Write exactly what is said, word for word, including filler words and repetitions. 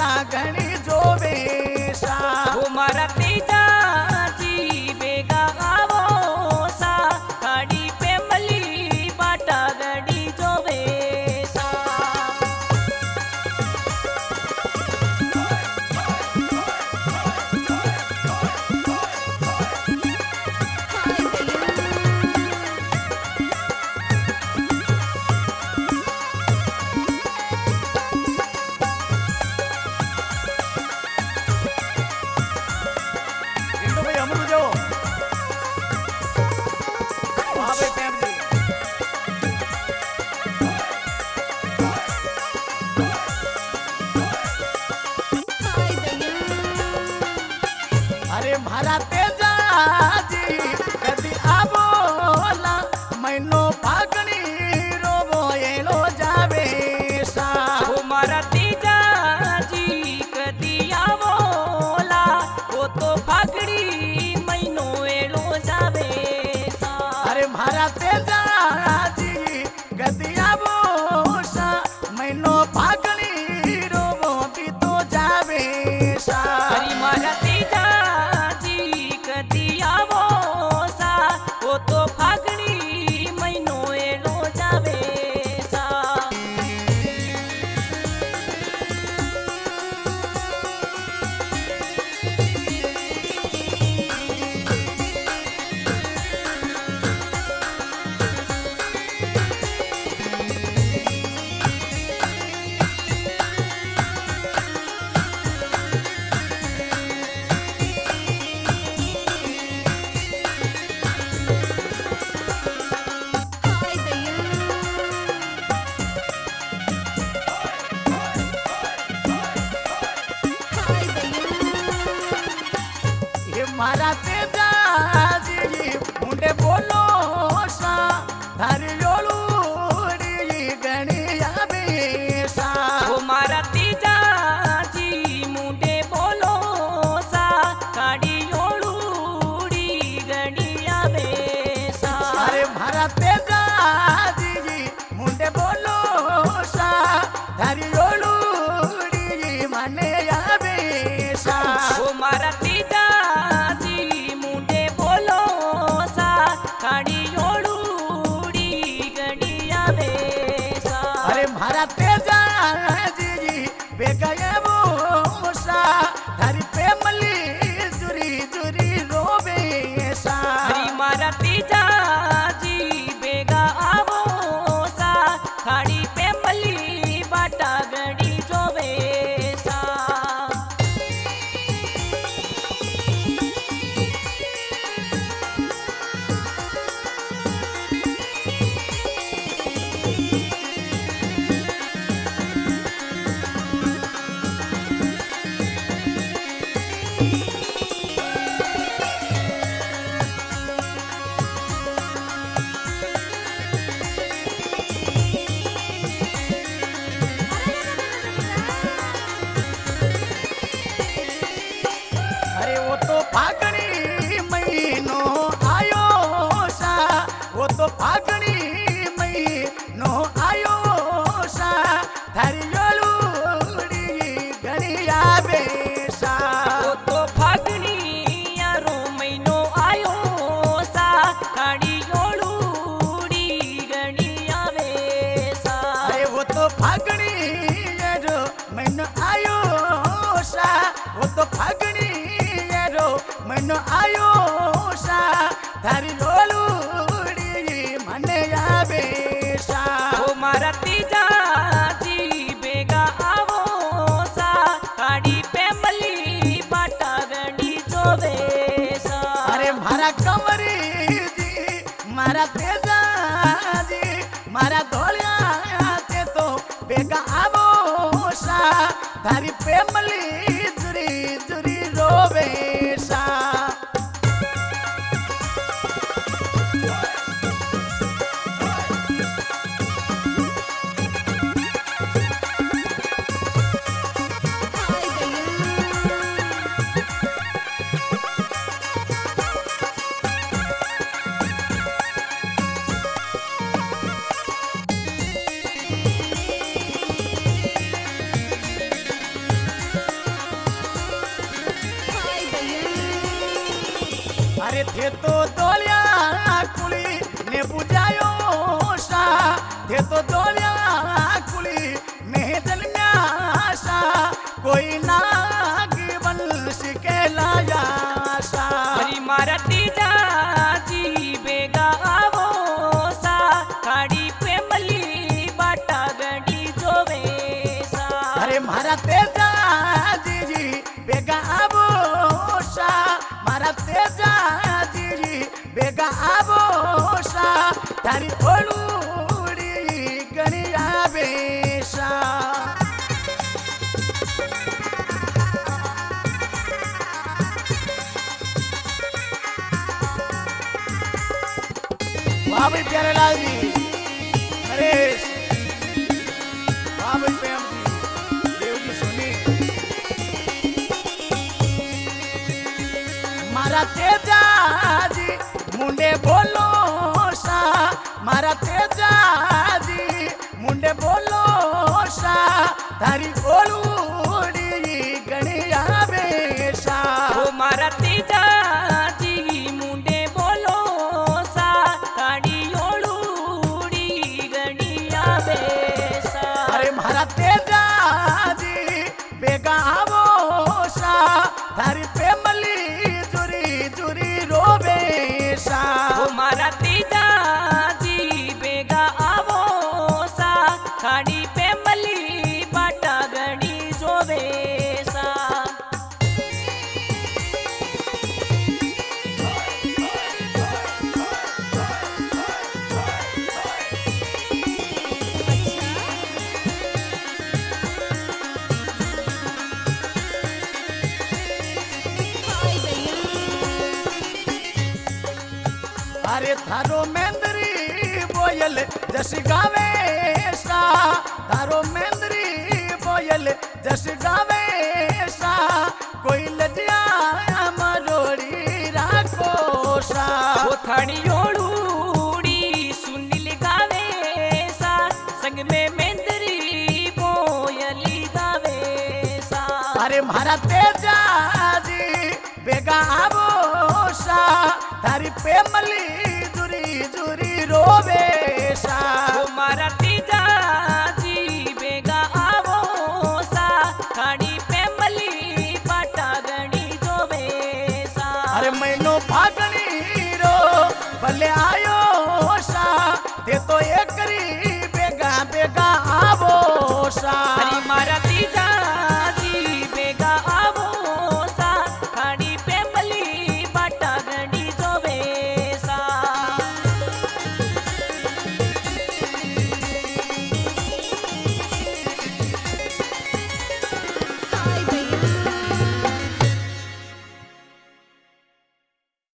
सा घणी जोवे सा ओ मारा तीजा जी बेगा आवो सा खाड़ी पे मली बाटा गड़ी जोवे सा इंदु भाई अमरू जो वहां पे टेम जी अरे मारा तेजा जी कदी आबोला मैनो फागणी रोबो एलो जावे सा ओ मारा तीजा जी कदी आवोला वो तो फागड़ी महीनो एलो जावे सा अरे मारा तेजा जी कदी आबोसा मैनो फागणी रोबो भी तो जावे सा हरी मारा तीजा जी कदी आवो सा वो तो फागड़ी महीनो एलो जावे सा ये मारा तेजा जी मुंडे बोलो सा थारी योलूड़ी घणी आवे सा ओ मारा तीजा जी मुंडे बोलो सा काड़ी ओळूड़ी गणी आवे सा अरे मारा तेजा जी मुंडे बोलो सा थारी योलूड़ी माने आवे सा ओ मारा तीजा जी मुंडे बोलो सा काड़ी ओळूड़ी गणी आवे सा अरे मारा तेजा जी बेगया वो सा थारी प्रेमली जुरी जुरी रोवे सा हरी मारा तीजा जी बेगा आवो सा खाड़ी पे मली बाटा गड़ी जोवे सा अरे वो तो फागणी महीनो आयो सा वो तो फागणी महीनो आयो सा थारी योलूड़ी घणी आवे सा वो तो फागणी यारो महीनो आयो सा खाड़ी ओळूड़ी गणी आवे सा अरे वो तो फागणी रो महीनो आयो सा वो तो फागणी रो महीनो आयो सा थारी योलूड़ी मने आवे सा ओ मारा तीजा जी बेगा आवो सा काड़ी पे मली बाटा गणी जोवे सा अरे मारा कमरी जी मारा तेजा जी मारा धोलिया ते तो बेगा आवो सा थारी प्रेमली जुरी जुरी रोवे सा अरे थे तो दोलिया कुली ने बुझायो सा थे तो दोलिया कुली में जन्म्या कोई नागी वंश के लाया सा हरी मारा तीजा जी बेगा आवो सा खाड़ी पे मली बाटा गड़ी जोवे सा अरे मारा तेजा जी जी बेगा आवो सा मारा तेजा जी जी बेगा आवो सा तारी ओलूड़ी गणी आवे सा वाह भाई प्यारेलाल जी नरेश वाह भाई प्रेम जी देव जी सोनी मारा तेजा जी मुंडे बोलो सा मारा तेजा जी मुंडे बोलो सा तारी ओलूड़ी गणी आवे सा ओ मारा तीजा जी मुंडे बोलो सा खाड़ी ओलूड़ी गड़ी आवे सा अरे मारा तेजा जी बेगा आवो सा थारी प्रेमली जुरी जुरी रोवे सा ओ मारा तीजा जी बेगा आवो सा खाड़ी पे मली बाटा गड़ी जोवे सा अरे थारो मेंदरी बोयल जस गावे सा थारो मेंदरी बोयल जस गावे सा कोई लजिया मरोड़ी राखो सा ओ थाड़ी ओलूड़ी सुनील गावे सा संग में मेंदरी बोयली गावे सा अरे मारा तेजा जी बेगा आवो सा तारी प्रेमली जुरी जुरी रोवे सा ओ मारा